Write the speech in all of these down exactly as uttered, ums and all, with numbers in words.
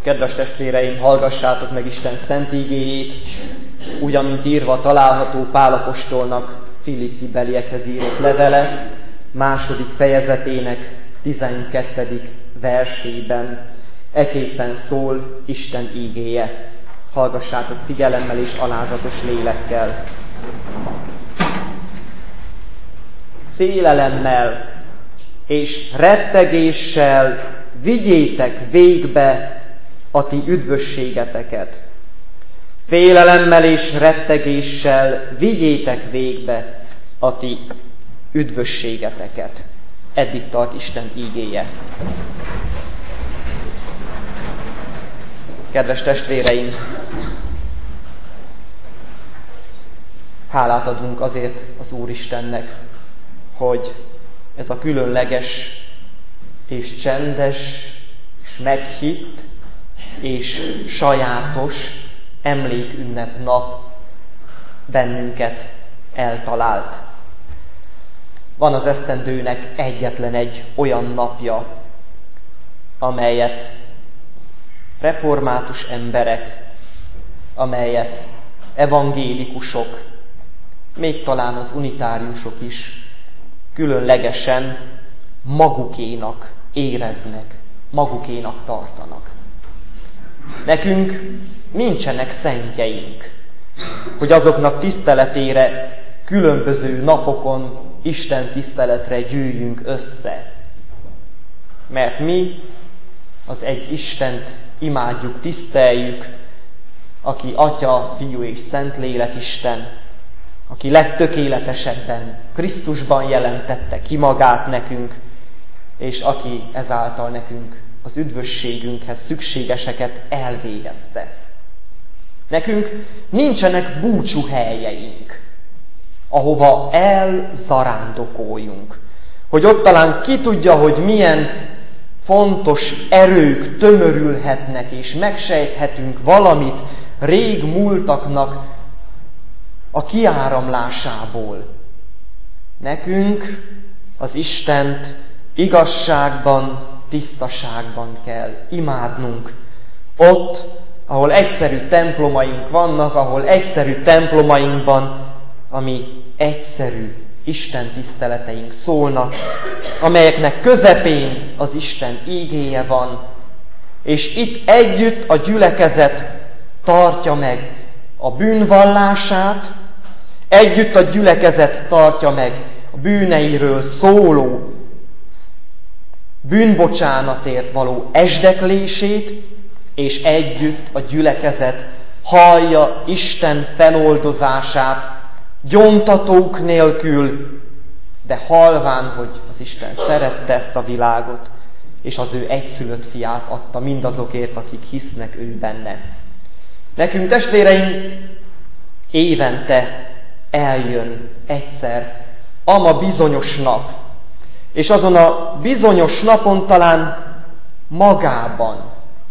Kedves testvéreim, hallgassátok meg Isten szent igéjét, úgy, amint írva található Pál apostolnak Filippi beliekhez írott levele, második fejezetének tizenkettedik versében. Eképpen szól Isten igéje. Hallgassátok figyelemmel és alázatos lélekkel. Félelemmel és rettegéssel vigyétek végbe a ti üdvösségeteket. Félelemmel és rettegéssel vigyétek végbe a ti üdvösségeteket. Eddig tart Isten igéje. Kedves testvéreim, hálát adunk azért az Úristennek, hogy ez a különleges és csendes és meghitt és sajátos emlékünnep nap bennünket eltalált. Van az esztendőnek egyetlen egy olyan napja, amelyet református emberek, amelyet evangélikusok, még talán az unitáriusok is különlegesen magukénak éreznek, magukénak tartanak. Nekünk nincsenek szentjeink, hogy azoknak tiszteletére különböző napokon Isten tiszteletre gyűjjünk össze. Mert mi az egy Istent imádjuk, tiszteljük, aki Atya, Fiú és Szentlélek Isten, aki legtökéletesebben Krisztusban jelentette ki magát nekünk, és aki ezáltal nekünk az üdvösségünkhez szükségeseket elvégezte. Nekünk nincsenek búcsúhelyeink, ahova elzarándokoljunk, hogy ott talán ki tudja, hogy milyen fontos erők tömörülhetnek, és megsejthetünk valamit rég múltaknak a kiáramlásából. Nekünk az Istent igazságban, tisztaságban kell imádnunk. Ott, ahol egyszerű templomaink vannak, ahol egyszerű templomainkban, ami egyszerű Isten tiszteleteink szólnak, amelyeknek közepén az Isten ígéje van, és itt együtt a gyülekezet tartja meg a bűnvallását, együtt a gyülekezet tartja meg a bűneiről szóló, bűnbocsánatért való esdeklését, és együtt a gyülekezet hallja Isten feloldozását, gyóntatók nélkül, de halván, hogy az Isten szerette ezt a világot, és az ő egyszülött fiát adta mindazokért, akik hisznek ő benne. Nekünk, testvéreink, évente eljön egyszer ama bizonyos nap, és azon a bizonyos napon talán magában,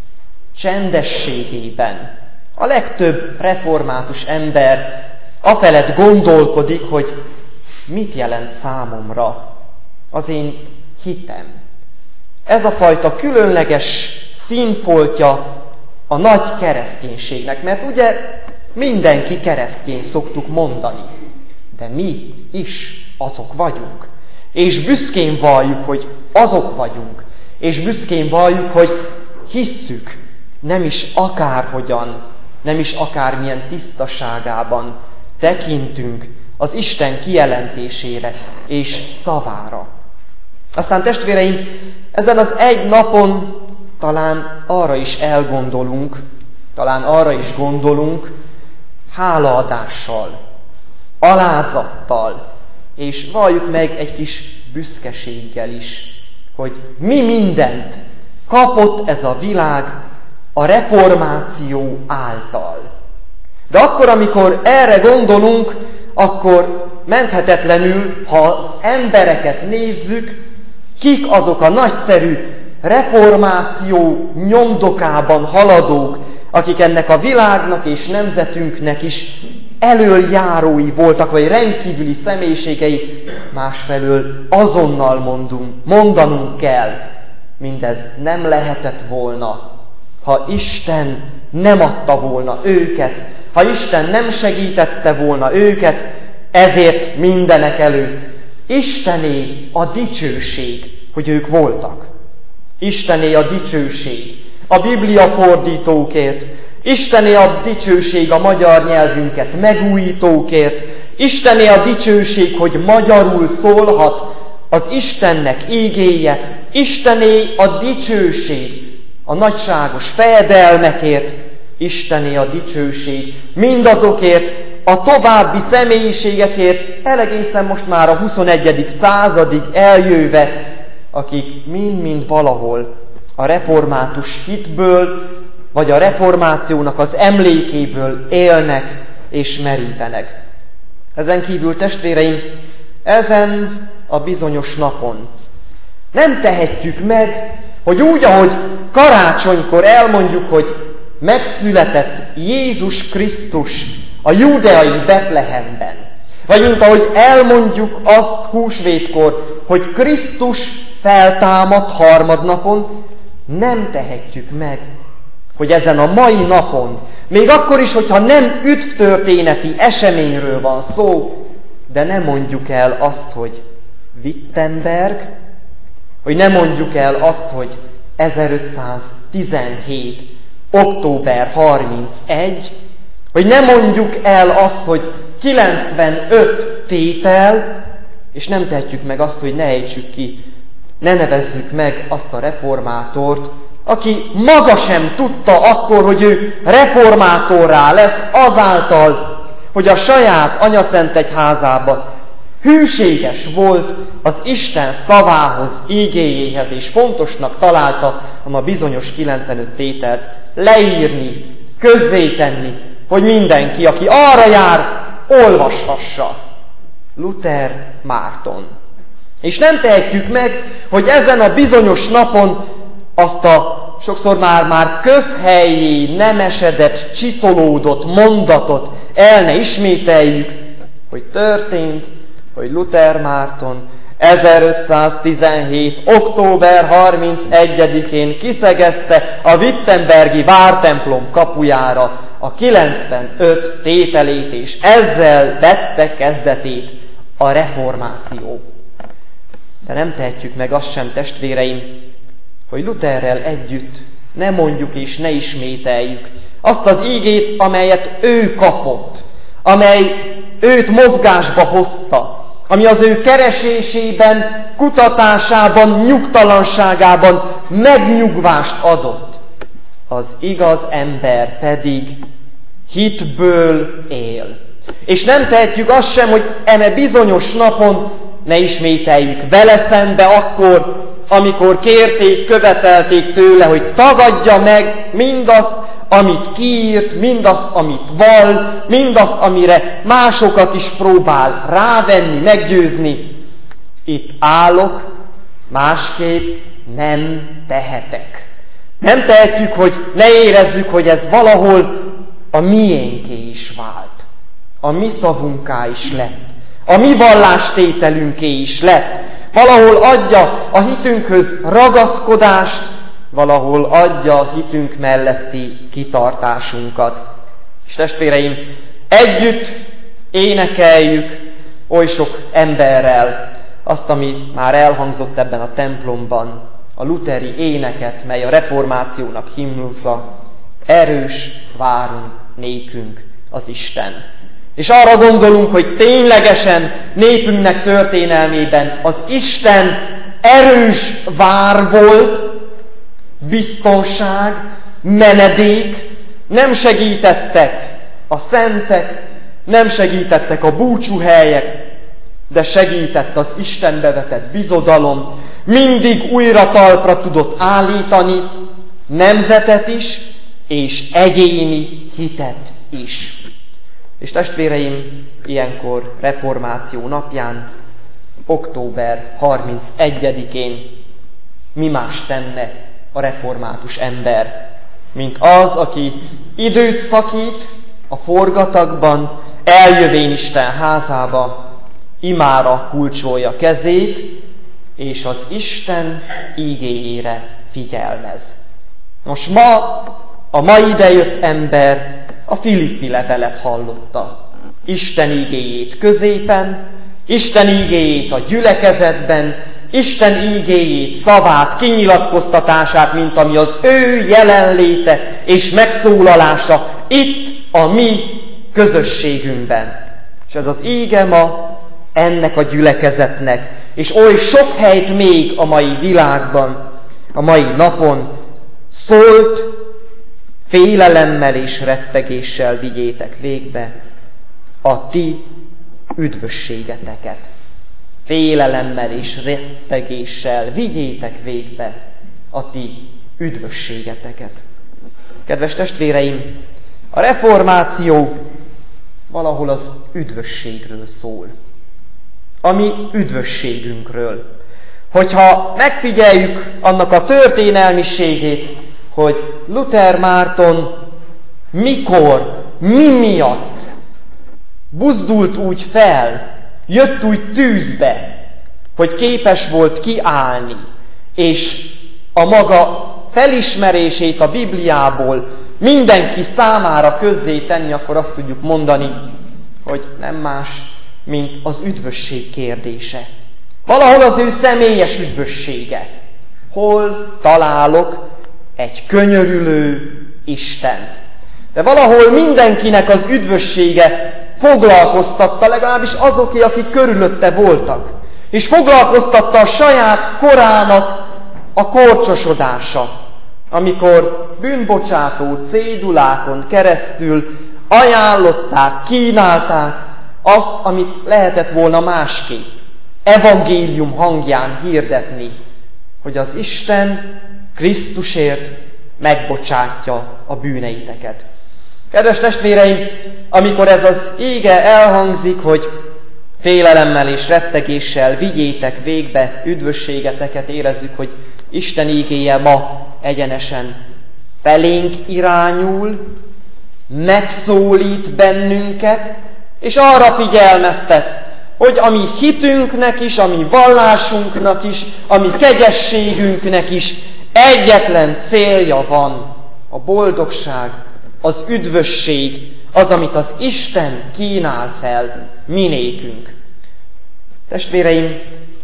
csendességében a legtöbb református ember afelett gondolkodik, hogy mit jelent számomra az én hitem. Ez a fajta különleges színfoltja a nagy kereszténységnek, mert ugye mindenki keresztény szoktuk mondani, de mi is azok vagyunk. És büszkén valljuk, hogy azok vagyunk, és büszkén valljuk, hogy hisszük, nem is akárhogyan, nem is akármilyen tisztaságában tekintünk az Isten kijelentésére és szavára. Aztán, testvéreim, ezen az egy napon talán arra is elgondolunk, talán arra is gondolunk, hálaadással, alázattal, és valljuk meg egy kis büszkeséggel is, hogy mi mindent kapott ez a világ a reformáció által. De akkor, amikor erre gondolunk, akkor menthetetlenül, ha az embereket nézzük, kik azok a nagyszerű reformáció nyomdokában haladók, akik ennek a világnak és nemzetünknek is elöljárói voltak, vagy rendkívüli személyiségei, másfelől azonnal mondunk, mondanunk kell, mindez nem lehetett volna ha Isten nem adta volna őket, ha Isten nem segítette volna őket, ezért mindenek előtt Istené a dicsőség, hogy ők voltak. Istené a dicsőség a Biblia fordítókért, Istené a dicsőség a magyar nyelvünket megújítókért, Istené a dicsőség, hogy magyarul szólhat az Istennek ígéje, Istené a dicsőség a nagyságos fejedelmekért, Istené a dicsőség mindazokért, a további személyiségekért, elegészen most már a huszonegyedik századig eljöve, akik mind-mind valahol a református hitből, vagy a reformációnak az emlékéből élnek és merítenek. Ezen kívül, testvéreim, ezen a bizonyos napon nem tehetjük meg, hogy úgy, ahogy karácsonykor elmondjuk, hogy megszületett Jézus Krisztus a júdeai Betlehemben, vagy mint ahogy elmondjuk azt húsvétkor, hogy Krisztus feltámadt harmadnapon, nem tehetjük meg, hogy ezen a mai napon, még akkor is, hogyha nem üdvtörténeti eseményről van szó, de nem mondjuk el azt, hogy Wittenberg, hogy nem mondjuk el azt, hogy ezerötszáztizenhét. október harmincegy, hogy nem mondjuk el azt, hogy kilencvenöt tétel, és nem tehetjük meg azt, hogy ne ejtsük ki, ne nevezzük meg azt a reformátort, aki maga sem tudta akkor, hogy ő reformátorrá lesz azáltal, hogy a saját anyaszentegyházában hűséges volt az Isten szavához, ígéjéhez, és fontosnak találta a bizonyos kilencvenöt tételt leírni, közzétenni, hogy mindenki, aki arra jár, olvashassa. Luther Márton. És nem tehetjük meg, hogy ezen a bizonyos napon azt a sokszor már-már közhelyi, nemesedett, csiszolódott mondatot el ne ismételjük, hogy történt, hogy Luther Márton ezerötszáztizenhét. október harmincegyedikén kiszegezte a wittenbergi vártemplom kapujára a kilencvenöt tételét, és ezzel vette kezdetét a reformáció. De nem tehetjük meg azt sem, testvéreim, hogy Lutherrel együtt ne mondjuk és ne ismételjük azt az ígét, amelyet ő kapott, amely őt mozgásba hozta, ami az ő keresésében, kutatásában, nyugtalanságában megnyugvást adott. Az igaz ember pedig hitből él. És nem tehetjük azt sem, hogy eme bizonyos napon ne ismételjük vele szembe akkor, amikor kérték, követelték tőle, hogy tagadja meg mindazt, amit kiírt, mindazt, amit vall, mindazt, amire másokat is próbál rávenni, meggyőzni. Itt állok, másképp nem tehetek. Nem tehetjük, hogy ne érezzük, hogy ez valahol a miénké is vált. A mi szavunká is lett. A mi vallástételünké is lett. Valahol adja a hitünkhöz ragaszkodást, valahol adja a hitünk melletti kitartásunkat. És testvéreim, együtt énekeljük oly sok emberrel azt, amit már elhangzott ebben a templomban, a lutheri éneket, mely a reformációnak himnusza, erős várunk nékünk az Isten. És arra gondolunk, hogy ténylegesen népünknek történelmében az Isten erős vár volt, biztonság, menedék, nem segítettek a szentek, nem segítettek a búcsúhelyek, de segített az Istenbe vetett bizodalom, mindig újra talpra tudott állítani nemzetet is, és egyéni hitet is. És testvéreim, ilyenkor reformáció napján, október harmincegyedikén mi más tenne a református ember, mint az, aki időt szakít a forgatagban, eljövén Isten házába, imára kulcsolja kezét, és az Isten ígéjére figyelmez. Most ma a ma idejött ember a Filippi levelet hallotta. Isten igéjét középen, Isten igéjét a gyülekezetben, Isten igéjét, szavát, kinyilatkoztatását, mint ami az ő jelenléte és megszólalása itt a mi közösségünkben. És ez az íge ma ennek a gyülekezetnek, és oly sok helyt még a mai világban, a mai napon szólt, félelemmel és rettegéssel vigyétek végbe a ti üdvösségeteket. Félelemmel és rettegéssel vigyétek végbe a ti üdvösségeteket. Kedves testvéreim, a reformáció valahol az üdvösségről szól. A mi üdvösségünkről. Hogyha megfigyeljük annak a történelmiségét, hogy Luther Márton mikor, mi miatt buzdult úgy fel, jött úgy tűzbe, hogy képes volt kiállni, és a maga felismerését a Bibliából mindenki számára közzé tenni, akkor azt tudjuk mondani, hogy nem más, mint az üdvösség kérdése. Valahol az ő személyes üdvössége. Hol találok egy könyörülő Istent? De valahol mindenkinek az üdvössége foglalkoztatta, legalábbis azoké, akik körülötte voltak. És foglalkoztatta a saját korának a korcsosodása, amikor bűnbocsátó cédulákon keresztül ajánlották, kínálták azt, amit lehetett volna másképp. Evangélium hangján hirdetni, hogy az Isten Krisztusért megbocsátja a bűneiteket. Kedves testvéreim, amikor ez az íge elhangzik, hogy félelemmel és rettegéssel vigyétek végbe üdvösségeteket, érezzük, hogy Isten ígéje ma egyenesen felénk irányul, megszólít bennünket, és arra figyelmeztet, hogy a mi hitünknek is, a mi vallásunknak is, a mi kegyességünknek is egyetlen célja van, a boldogság, az üdvösség, az, amit az Isten kínál fel minékünk. Testvéreim,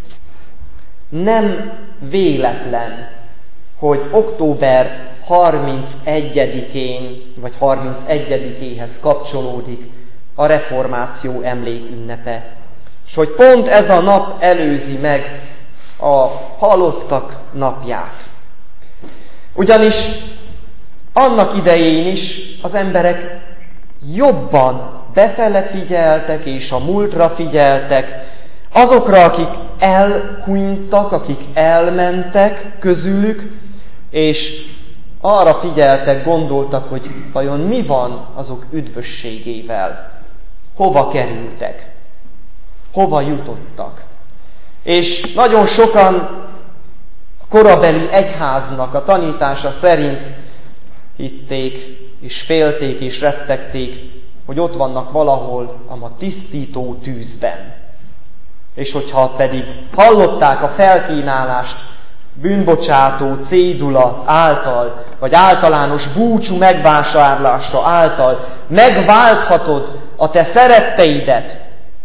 nem véletlen, hogy október harmincegyedikén vagy harmincegyedikéhez kapcsolódik a reformáció emlékünnepe. És hogy pont ez a nap előzi meg a halottak napját. Ugyanis annak idején is az emberek jobban befele figyeltek és a múltra figyeltek, azokra, akik elhunytak, akik elmentek közülük, és arra figyeltek, gondoltak, hogy vajon mi van azok üdvösségével, hova kerültek, hova jutottak. És nagyon sokan a korabeli egyháznak a tanítása szerint hitték, és félték, és rettegték, hogy ott vannak valahol a tisztító tűzben. És hogyha pedig hallották a felkínálást bűnbocsátó cédula által, vagy általános búcsú megvásárlása által, megválthatod a te szeretteidet,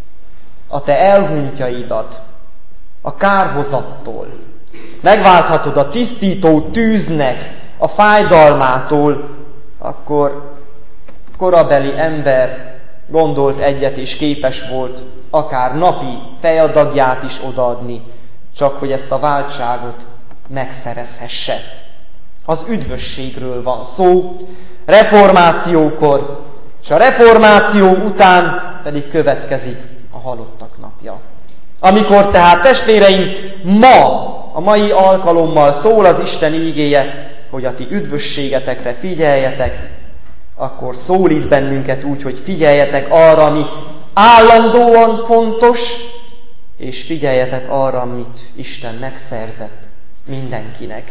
a te elhunytjaidat a kárhozattól, megválthatod a tisztító tűznek a fájdalmától, akkor korabeli ember gondolt egyet, és képes volt akár napi fejadagját is odaadni, csak hogy ezt a váltságot megszerezhesse. Az üdvösségről van szó, reformációkor, és a reformáció után pedig következik a halottak napja. Amikor tehát, testvéreim, ma, a mai alkalommal szól az Isten ígéje, hogy a ti üdvösségetekre figyeljetek, akkor szólít bennünket úgy, hogy figyeljetek arra, ami állandóan fontos, és figyeljetek arra, amit Isten megszerzett mindenkinek,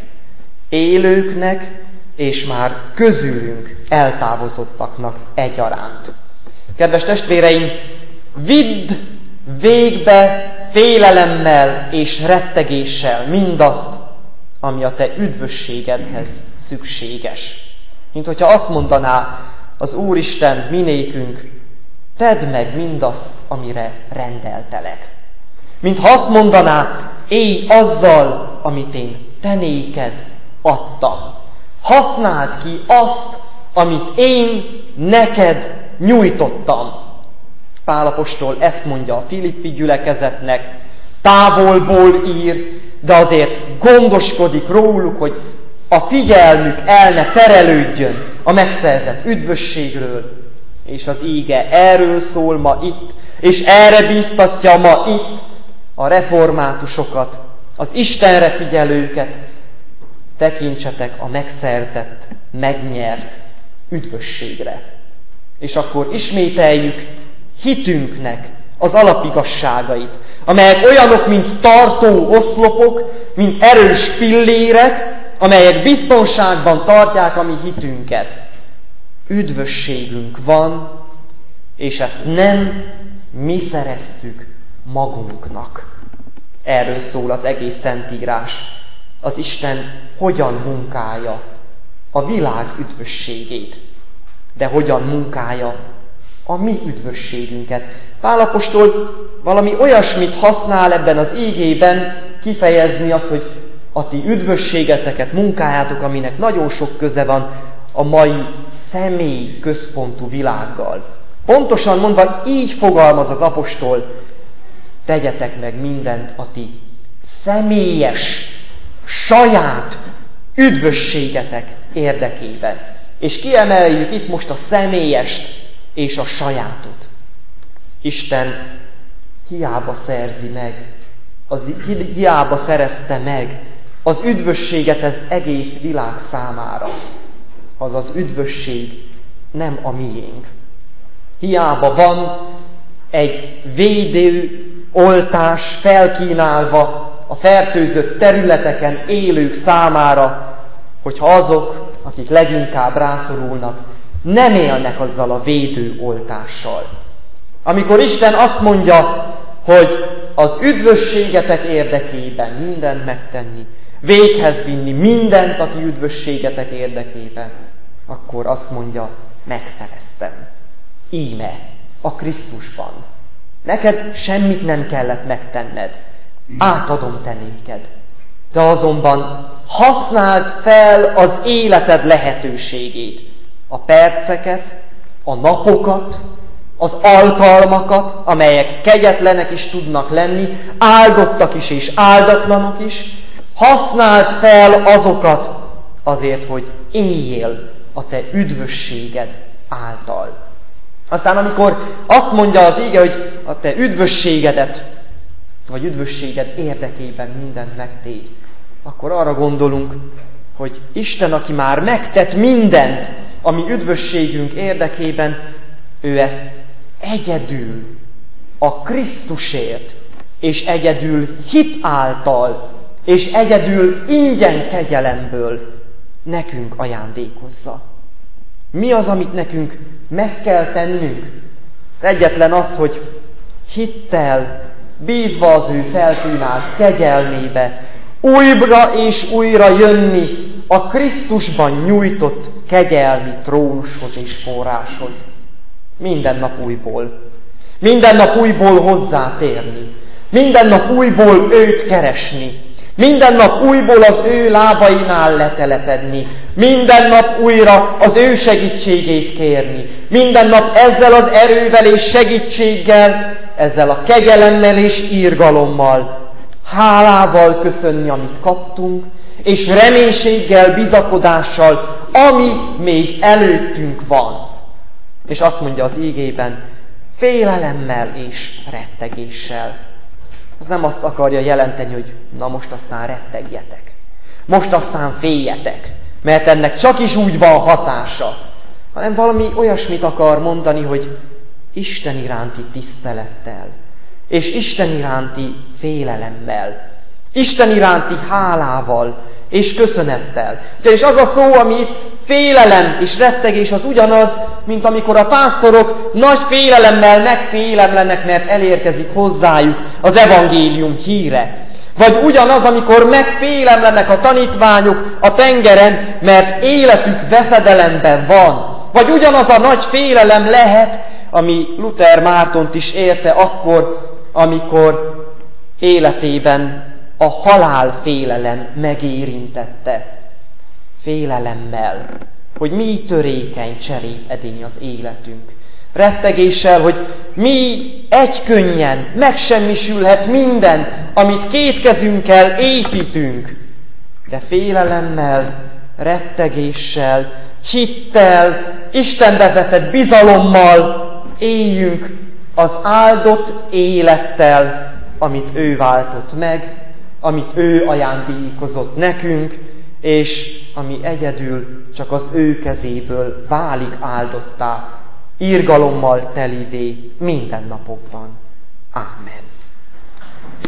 élőknek, és már közülünk eltávozottaknak egyaránt. Kedves testvéreim, vidd végbe félelemmel és rettegéssel mindazt, ami a te üdvösségedhez szükséges. Mint hogyha azt mondaná az Úristen minékünk, tedd meg mindazt, amire rendeltelek. Mintha azt mondaná, élj azzal, amit én te néked adtam. Használd ki azt, amit én neked nyújtottam. Pál apostol ezt mondja a Filippi gyülekezetnek, távolból ír, de azért gondoskodik róluk, hogy a figyelmük el ne terelődjön a megszerzett üdvösségről, és az íge erről szól ma itt, és erre bíztatja ma itt a reformátusokat, az Istenre figyelőket, tekintsetek a megszerzett, megnyert üdvösségre. És akkor ismételjük hitünknek az alapigasságait, amelyek olyanok, mint tartó oszlopok, mint erős pillérek, amelyek biztonságban tartják a mi hitünket. Üdvösségünk van, és ezt nem mi szereztük magunknak. Erről szól az egész Szentírás. Az Isten hogyan munkálja a világ üdvösségét, de hogyan munkálja a mi üdvösségünket. Pál apostol valami olyasmit használ ebben az ígében kifejezni azt, hogy a ti üdvösségeteket, munkájátok, aminek nagyon sok köze van a mai személy központú világgal. Pontosan mondva így fogalmaz az apostol, tegyetek meg mindent a ti személyes, saját üdvösségetek érdekében. És kiemeljük itt most a személyest és a sajátot. Isten hiába szerzi meg, az hiába szerezte meg az üdvösséget az egész világ számára. Az az üdvösség nem a miénk. Hiába van egy védő oltás felkínálva a fertőzött területeken élők számára, hogyha azok, akik leginkább rászorulnak, nem élnek azzal a védő oltással. Amikor Isten azt mondja, hogy az üdvösségetek érdekében mindent megtenni, véghez vinni mindent a ti üdvösségetek érdekében, akkor azt mondja, megszereztem. Íme, a Krisztusban. Neked semmit nem kellett megtenned. Átadom te néked. De azonban használd fel az életed lehetőségét. A perceket, a napokat, az alkalmakat, amelyek kegyetlenek is tudnak lenni, áldottak is és áldatlanok is. Használd fel azokat azért, hogy éljél a te üdvösséged által. Aztán amikor azt mondja az íge, hogy a te üdvösségedet, vagy üdvösséged érdekében mindent megtégy, akkor arra gondolunk, hogy Isten, aki már megtett mindent a mi üdvösségünk érdekében, ő ezt egyedül a Krisztusért, és egyedül hit által, és egyedül ingyen kegyelemből nekünk ajándékozza. Mi az, amit nekünk meg kell tennünk? Az egyetlen az, hogy hittel, bízva az ő felkínált kegyelmébe, újra és újra jönni a Krisztusban nyújtott kegyelmi trónushoz és forráshoz. Minden nap újból. Minden nap újból hozzátérni. Minden nap újból őt keresni. Minden nap újból az ő lábainál letelepedni. Minden nap újra az ő segítségét kérni. Minden nap ezzel az erővel és segítséggel, ezzel a kegyelemmel és irgalommal, hálával köszönni, amit kaptunk, és reménységgel, bizakodással, ami még előttünk van. És azt mondja az ígében, félelemmel és rettegéssel. Ez nem azt akarja jelenteni, hogy na most aztán rettegjetek. Most aztán féljetek, mert ennek csak is úgy van hatása. Hanem valami olyasmit akar mondani, hogy Isten iránti tisztelettel, és Isten iránti félelemmel, Isten iránti hálával és köszönettel. Ugyanis az a szó, ami itt félelem és rettegés, az ugyanaz, mint amikor a pásztorok nagy félelemmel megfélemlenek, mert elérkezik hozzájuk az evangélium híre. Vagy ugyanaz, amikor megfélemlenek a tanítványok a tengeren, mert életük veszedelemben van. Vagy ugyanaz a nagy félelem lehet, ami Luther Mártont is érte akkor, amikor életében a halálfélelem megérintette. Félelemmel, hogy mi törékeny cserépedény az életünk. Rettegéssel, hogy mi egykönnyen megsemmisülhet minden, amit két kezünkkel építünk. De félelemmel, rettegéssel, hittel, Istenbe vetett bizalommal éljünk az áldott élettel, amit ő váltott meg, amit ő ajándékozott nekünk, és ami egyedül csak az ő kezéből válik áldottá, irgalommal telivé minden napokban. Ámen.